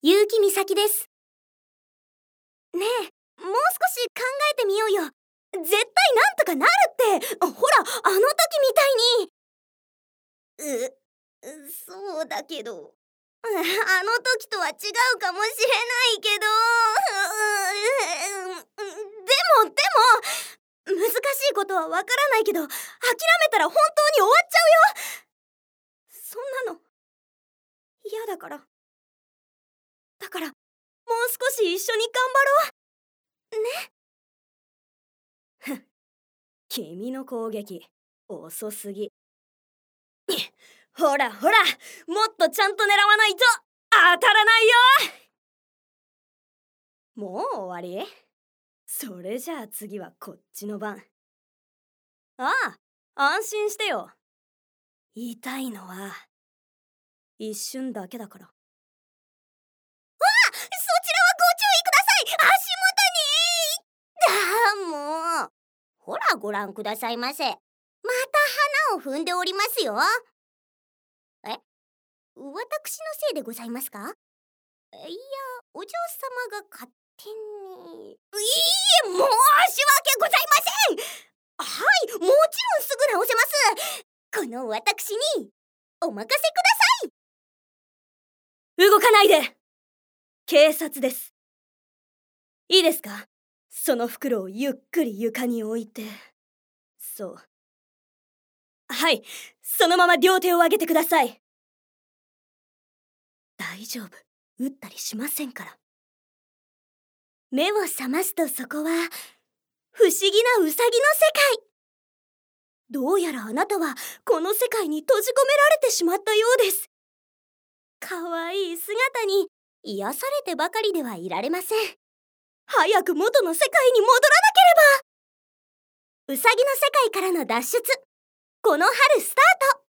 結城美咲です。ねえ、もう少し考えてみようよ。絶対なんとかなるって。ほら、あの時みたいに。そうだけど。あの時とは違うかもしれないけど。でも、難しいことはわからないけど、諦めたら本当に終わっちゃうよ。そんなの、嫌だから。だから、もう少し一緒に頑張ろう。ね。君の攻撃、遅すぎ。ほらほら、もっとちゃんと狙わないと当たらないよ。もう終わり？それじゃあ次はこっちの番。ああ、安心してよ。痛いのは一瞬だけだから。そちらはご注意ください。足元に。もう、ほらご覧くださいませ。また花を踏んでおりますよ。私のせいでございますか？いや、お嬢様が勝手に。いいえ、申し訳ございません。はい、もちろんすぐ直せます。この私にお任せください。動かないで。警察です。いいですか？その袋をゆっくり床に置いて。そう。はい、そのまま両手を上げてください。大丈夫、撃ったりしませんから。目を覚ますとそこは不思議なウサギの世界。どうやらあなたはこの世界に閉じ込められてしまったようです。かわいい姿に癒されてばかりではいられません。早く元の世界に戻らなければ。ウサギの世界からの脱出、この春スタート。